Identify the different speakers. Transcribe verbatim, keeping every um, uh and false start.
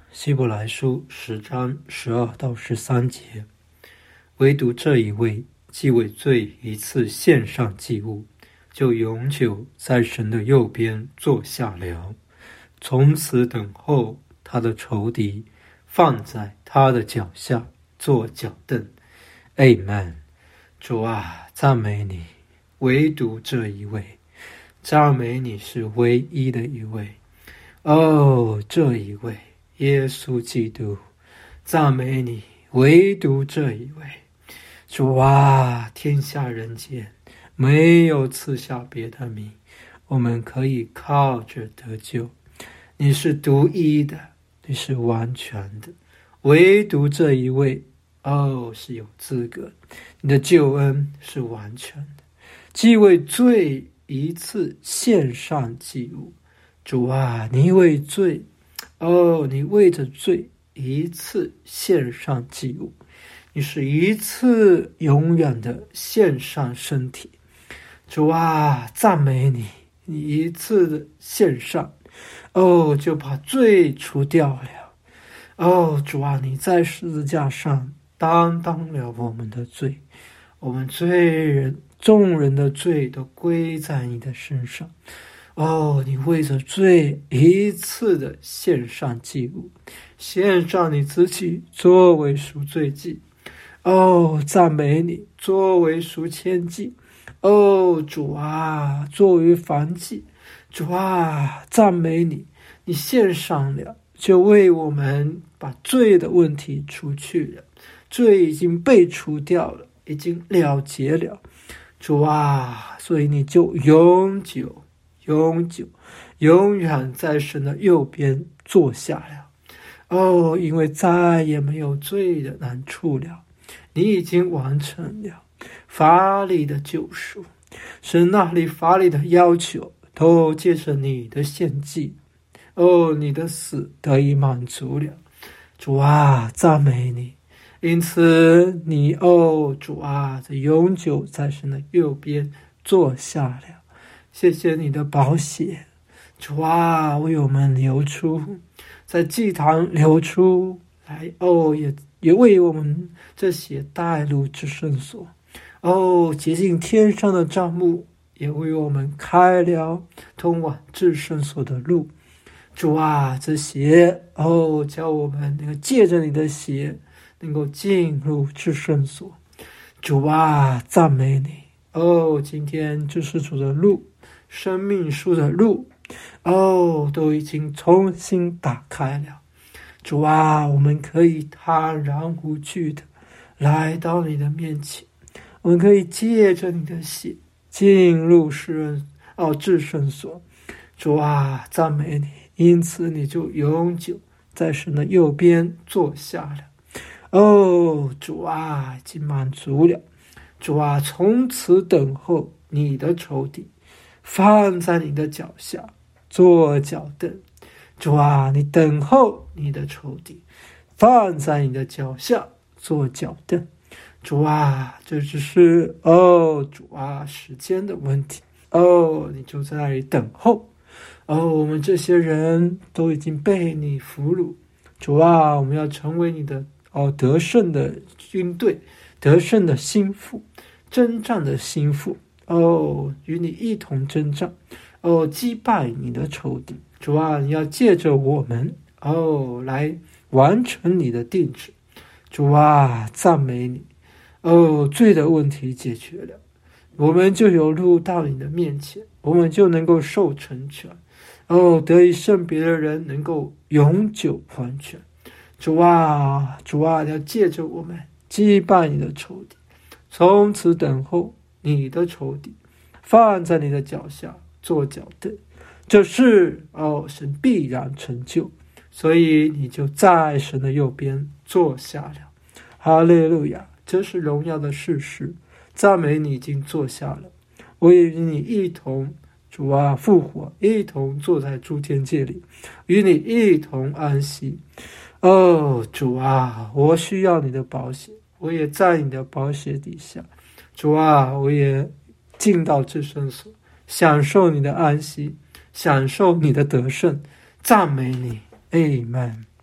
Speaker 1: 希伯来书十章十二到十三节，唯独这一位既为罪一次献上祭物，就永久在神的右边坐下了，从此等候他的仇敌放在他的脚下做脚凳。 Amen。 主啊，赞美你，唯独这一位，赞美你是唯一的一位。哦，这一位耶稣基督，赞美你，唯独这一位。主啊，天下人间没有赐下别的名，我们可以靠着得救。你是独一的，你是完全的，唯独这一位，哦，是有资格。你的救恩是完全的，既为罪一次献上祭物。主啊，你为罪，哦，你为着罪一次献上祭物，你是一次永远的献上身体。主啊，赞美你，你一次的献上，哦，就把罪除掉了。哦，主啊，你在十字架上担当了我们的罪，我们罪人众人的罪都归在你的身上。哦，你为着罪一次的献上祭物，献上你自己作为赎罪祭。哦，赞美你，作为赎愆祭。哦，主啊，作为燔祭。主啊，赞美你，你献上了，就为我们把罪的问题除去了，罪已经被除掉了，已经了结了。主啊，所以你就永久永久永远在神的右边坐下了。哦，因为再也没有罪的难处了，你已经完成了法理的救赎，神那里法理的要求都借着你的献祭，哦，你的死得以满足了。主啊，赞美你，因此你，哦，主啊，这永久在神的右边坐下了。谢谢你的宝血，主啊，为我们流出，在祭坛流出来。哦，也也为我们这些带入至圣所。哦，洁净天上的帐幕，也为我们开了通往至圣所的路。主啊，这些，哦，叫我们能够借着你的血能够进入至圣所。主啊，赞美你。哦，今天至圣所的路，生命树的路，哦，都已经重新打开了。主啊，我们可以坦然无惧的来到你的面前，我们可以借着你的血进入世人哦至圣所。主啊，赞美你，因此你就永久在神的右边坐下了。哦，主啊，已经满足了。主啊，从此等候你的仇敌放在你的脚下做脚凳。主啊，你等候你的仇敌放在你的脚下做脚凳。主啊，这只是，哦，主啊，时间的问题。哦，你就在那里等候。哦，我们这些人都已经被你俘虏。主啊，我们要成为你的，哦，得胜的军队，得胜的心腹，征战的心腹。哦，与你一同征战，哦，击败你的仇敌。主啊，你要借着我们，哦，来完成你的定旨。主啊，赞美你。哦，罪的问题解决了，我们就有路到你的面前，我们就能够受成全。哦，得以圣别的人能够永久完全。主啊，主啊，要借着我们击败你的仇敌，从此等候你的仇敌放在你的脚下做脚凳。这事，哦，神必然成就，所以你就在神的右边坐下了。哈利路亚，这是荣耀的事实。赞美你已经坐下了，我也与你一同，主啊，复活，一同坐在诸天界里，与你一同安息。哦，主啊，我需要你的宝血，我也在你的宝血底下。主啊，我也进到至圣所，享受你的安息，享受你的得胜。赞美你，Amen。